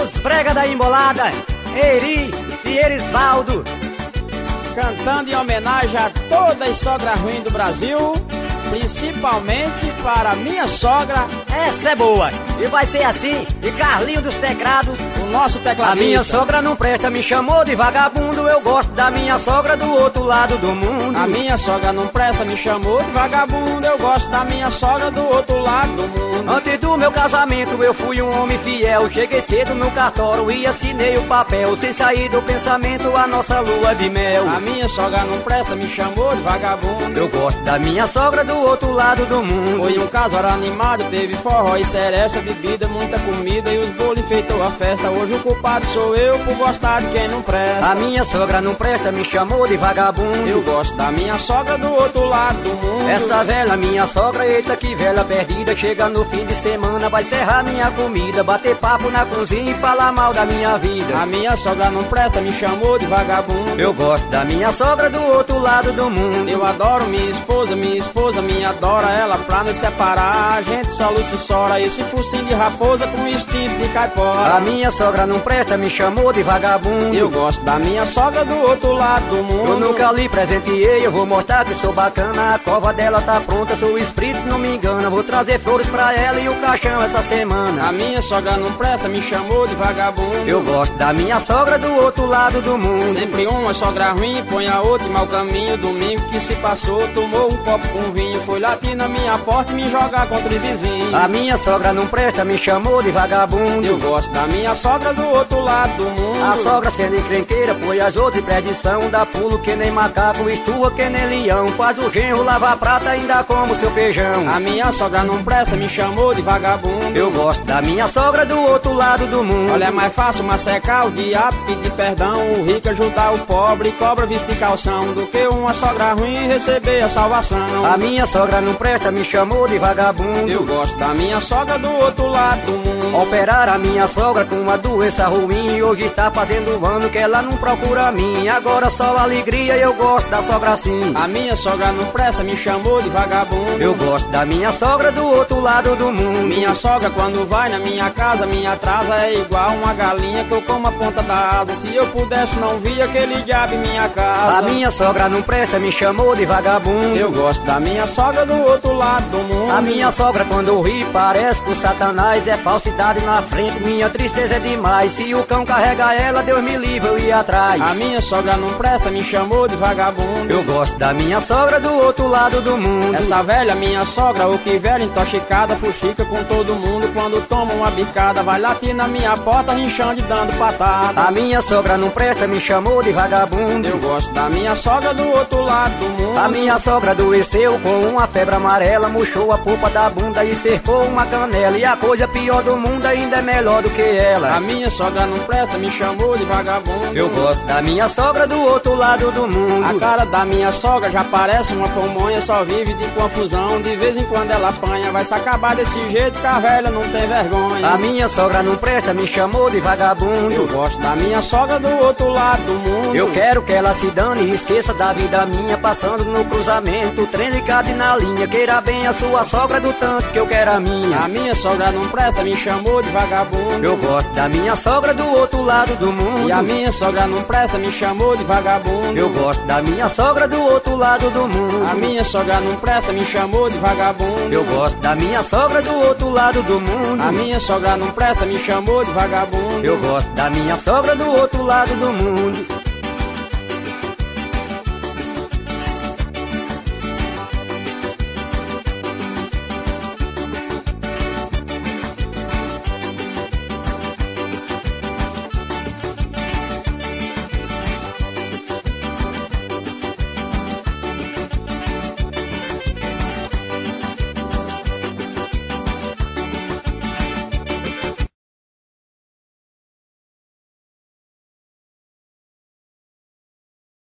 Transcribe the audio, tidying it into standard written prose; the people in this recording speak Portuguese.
Os brega da embolada, Eri e Erisvaldo, cantando em homenagem a todas as sogras ruins do Brasil, principalmente para minha sogra. Essa é boa, e vai ser assim. E Carlinho dos Teclados, o nosso tecladista. A minha sogra não presta, me chamou de vagabundo. Eu gosto da minha sogra do outro lado do mundo. A minha sogra não presta, me chamou de vagabundo. Eu gosto da minha sogra do outro lado do mundo. Antes do meu casamento eu fui um homem fiel. Cheguei cedo no cartório e assinei o papel. Sem sair do pensamento a nossa lua de mel. A minha sogra não presta, me chamou de vagabundo. Eu gosto da minha sogra do outro lado do mundo. Foi um casório animado, teve forró e seresta, bebida, muita comida e os bolos enfeitou a festa. Hoje o culpado sou eu por gostar de quem não presta. A minha sogra não presta, me chamou de vagabundo. Eu gosto da minha sogra do outro lado do mundo. Esta velha minha sogra, eita que velha perdida. Chega no fim de semana, vai serrar minha comida, bater papo na cozinha e falar mal da minha vida. A minha sogra não presta, me chamou de vagabundo. Eu gosto da minha sogra do outro lado do mundo. Eu adoro minha esposa me adora. Ela pra nos separar, a gente só lucissora. Esse focinho de raposa com instinto de caipora. A minha sogra não presta, me chamou de vagabundo. Eu gosto da minha sogra do outro lado do mundo. Eu nunca lhe presenteei, eu vou mostrar que sou bacana. A cova dela tá pronta, sou espírito, não me engana. Vou trazer flores pra ela e o caixão essa semana. A minha sogra não presta, me chamou de vagabundo. Eu gosto da minha sogra do outro lado do mundo. Sempre uma sogra ruim, põe a outra em mau caminho. Domingo que se passou, tomou um copo com vinho. Foi latir na minha porta e me jogar contra o vizinho. A minha sogra não presta, me chamou de vagabundo. Eu gosto da minha sogra do outro lado do mundo. A sogra sendo encrenqueira, põe as outras em perdição. Dá pulo que nem macaco, esturra que nem leão. Faz o genro lavar prata, ainda como seu feijão. A minha sogra não presta, me chamou de vagabundo. Eu gosto da minha sogra do outro lado do mundo. Olha, é mais fácil macecar o diabo, pedir perdão. O rico ajudar o pobre, cobra vestir calção, do que uma sogra ruim receber a salvação. A minha sogra não presta, me chamou de vagabundo. Eu gosto da minha sogra do outro lado do mundo. Operaram a minha sogra com uma doença ruim. Hoje está fazendo ano que ela não procura a mim. Agora só alegria, eu gosto da sogra assim. A minha sogra não presta, me chamou de vagabundo. Eu gosto da minha sogra do outro lado do mundo. Minha sogra quando vai na minha casa, minha atrasa é igual uma galinha que eu como a ponta da asa. Se eu pudesse não via aquele diabo em minha casa. A minha sogra não presta, me chamou de vagabundo. Eu gosto da minha sogra do outro lado do mundo. A minha sogra quando ri parece com Satanás. É falsidade na frente, minha tristeza é demais. Se o cão carrega ela, Deus me livre, eu ia atrás. A minha sogra não presta, me chamou de vagabundo. Eu gosto da minha sogra do outro lado do mundo. Essa velha minha sogra, o que velha intoxicada, fuxica com todo mundo quando toma uma bicada. Vai latir na minha porta, rinchando e dando patada. A minha sogra não presta, me chamou de vagabundo. Eu gosto da minha sogra do outro lado do mundo. A minha sogra adoeceu com uma febre amarela, murchou a polpa da bunda e cercou uma canela. E a coisa pior do mundo ainda é melhor do que ela. A minha sogra não presta, me chamou de vagabundo. Eu gosto da minha sogra do outro lado do mundo. A cara da minha sogra já parece uma pamonha, só vive de confusão, de vez em quando ela apanha. Vai se acabar desse jeito que a velha não tem vergonha. A minha sogra não presta, me chamou de vagabundo. Eu gosto da minha sogra do outro lado do mundo. Eu quero que ela se dane e esqueça da vida minha, passando no cruzamento, o trem ligado na linha. Queira bem a sua sogra do tanto que eu quero a minha. A minha sogra não presta, me chamou de vagabundo. Eu gosto da minha sogra do outro lado do mundo. E a minha sogra não presta, me chamou de vagabundo. Eu gosto da minha sogra do outro lado do mundo. A minha sogra não presta, me chamou de vagabundo. Eu gosto da minha sogra do outro lado do mundo. A minha sogra não presta, me chamou de vagabundo. Eu gosto da minha sogra do outro lado do mundo.